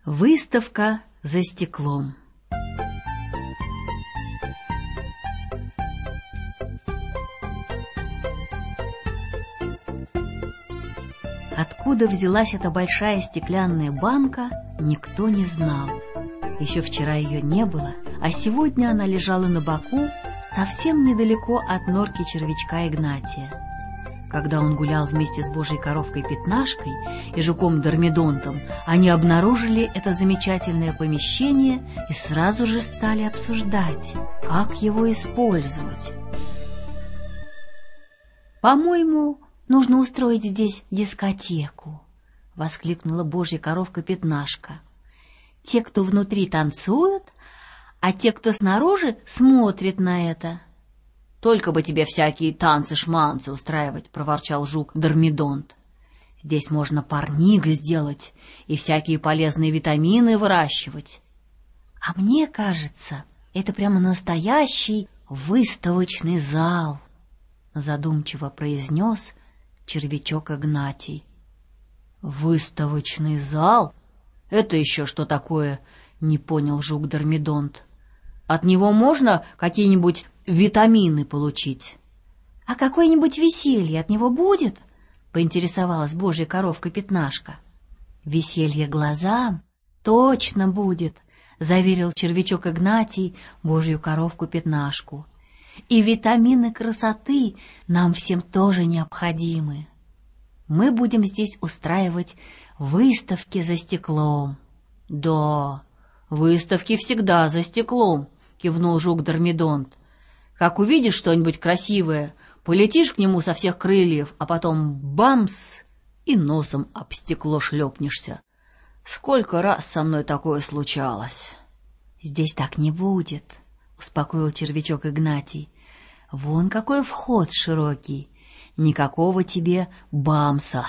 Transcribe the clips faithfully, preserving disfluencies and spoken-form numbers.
Выставка за стеклом. Откуда взялась эта большая стеклянная банка, никто не знал. Еще вчера ее не было, а сегодня она лежала на боку совсем недалеко от норки червячка Игнатия. Когда он гулял вместе с божьей коровкой Пятнашкой и жуком Дормидонтом, они обнаружили это замечательное помещение и сразу же стали обсуждать, как его использовать. «По-моему, нужно устроить здесь дискотеку», — воскликнула божья коровка Пятнашка. «Те, кто внутри, танцуют, а те, кто снаружи, смотрят на это». «Только бы тебе всякие танцы-шманцы устраивать», — проворчал жук Дормидонт. «Здесь можно парник сделать и всякие полезные витамины выращивать». «А мне кажется, это прямо настоящий выставочный зал», — задумчиво произнес червячок Игнатий. «Выставочный зал? Это еще что такое?» — не понял жук Дормидонт. «От него можно какие-нибудь витамины получить?» «А какое-нибудь веселье от него будет?» — поинтересовалась божья коровка Пятнашка. «Веселье глазам точно будет», — заверил червячок Игнатий божью коровку Пятнашку. «И витамины красоты нам всем тоже необходимы. Мы будем здесь устраивать выставки за стеклом». «Да, выставки всегда за стеклом», — кивнул жук Дормидонт. «Как увидишь что-нибудь красивое, полетишь к нему со всех крыльев, а потом бамс и носом об стекло шлепнешься. Сколько раз со мной такое случалось!» «Здесь так не будет», — успокоил червячок Игнатий. «Вон какой вход широкий, никакого тебе бамса».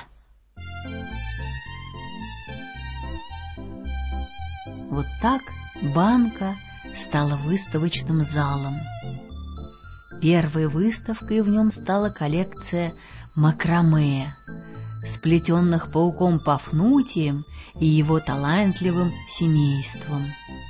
Вот так банка стала выставочным залом. Первой выставкой в нем стала коллекция макраме, сплетенных пауком Пафнутием и его талантливым семейством.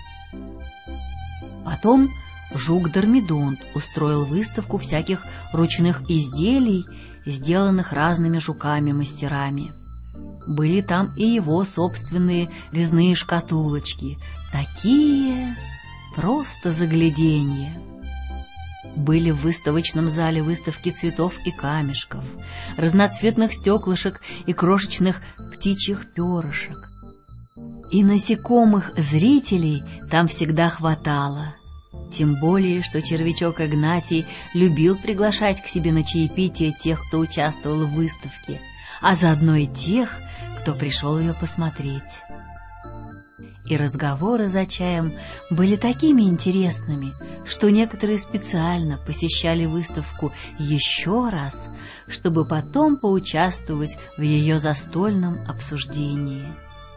Потом жук Дормидонт устроил выставку всяких ручных изделий, сделанных разными жуками-мастерами. Были там и его собственные резные шкатулочки, такие просто загляденье. Были в выставочном зале выставки цветов и камешков, разноцветных стеклышек и крошечных птичьих перышек. И насекомых зрителей там всегда хватало. Тем более, что червячок Игнатий любил приглашать к себе на чаепитие тех, кто участвовал в выставке, а заодно и тех, кто пришел ее посмотреть. И разговоры за чаем были такими интересными, что некоторые специально посещали выставку еще раз, чтобы потом поучаствовать в ее застольном обсуждении.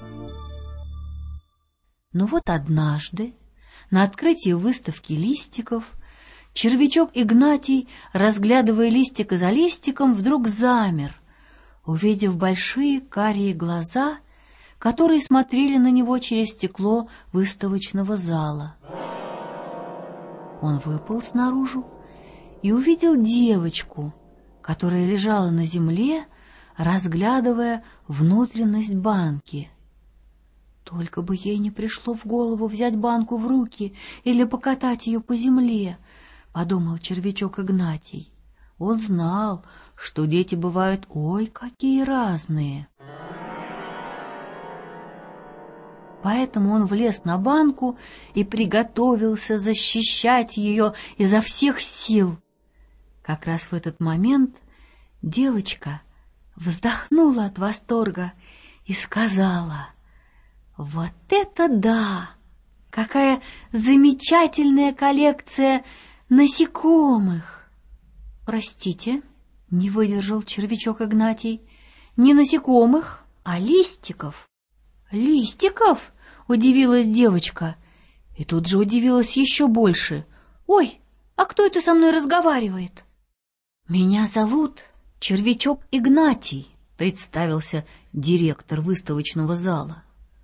Но вот однажды, на открытии выставки листиков, червячок Игнатий, разглядывая листик за листиком, вдруг замер, увидев большие карие глаза, которые смотрели на него через стекло выставочного зала. Он выполз наружу и увидел девочку, которая лежала на земле, разглядывая внутренность банки. Только бы ей не пришло в голову взять банку в руки или покатать ее по земле, — подумал червячок Игнатий. Он знал, что дети бывают ой какие разные. Поэтому он влез на банку и приготовился защищать ее изо всех сил. Как раз в этот момент девочка вздохнула от восторга и сказала: «Вот это да! Какая замечательная коллекция насекомых!» «Простите», — не выдержал червячок Игнатий, — «не насекомых, а листиков». «Листиков?» — удивилась девочка. И тут же удивилась еще больше. «Ой, а кто это со мной разговаривает?» «Меня зовут червячок Игнатий», — представился директор выставочного зала.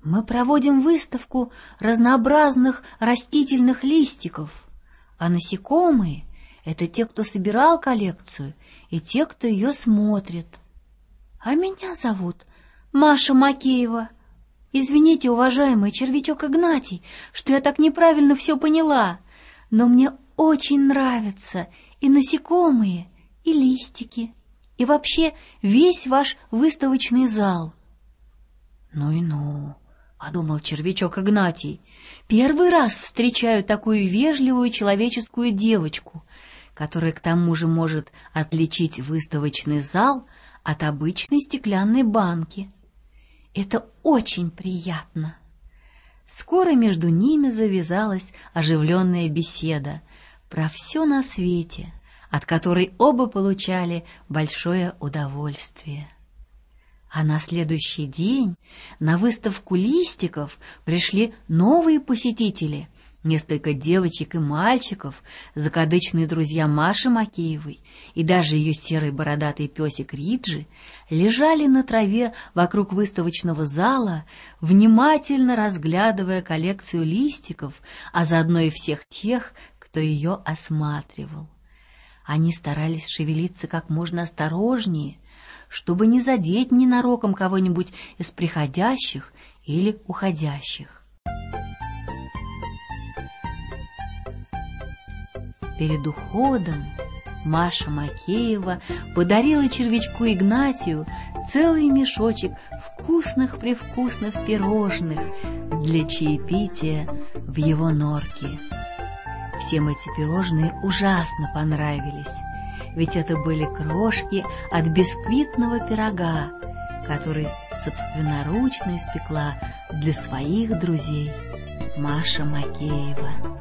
Мы проводим выставку разнообразных растительных листиков, а насекомые — это те, кто собирал коллекцию, и те, кто ее смотрит. А меня зовут Маша Макеева. Извините, уважаемый червячок Игнатий, что я так неправильно все поняла, но мне очень нравятся и насекомые, и листики, и вообще весь ваш выставочный зал. Ну и ну, подумал червячок Игнатий, первый раз встречаю такую вежливую человеческую девочку, которая к тому же может отличить выставочный зал от обычной стеклянной банки. Это очень приятно. Скоро между ними завязалась оживленная беседа про все на свете, от которой оба получали большое удовольствие. А на следующий день на выставку листиков пришли новые посетители, несколько девочек и мальчиков, закадычные друзья Маши Макеевой и даже ее серый бородатый песик Риджи лежали на траве вокруг выставочного зала, внимательно разглядывая коллекцию листиков, а заодно и всех тех, кто ее осматривал. Они старались шевелиться как можно осторожнее, чтобы не задеть ненароком кого-нибудь из приходящих или уходящих. Перед уходом Маша Макеева подарила червячку Игнатию целый мешочек вкусных-привкусных пирожных для чаепития в его норке. Всем эти пирожные ужасно понравились, ведь это были крошки от бисквитного пирога, который собственноручно испекла для своих друзей Маша Макеева.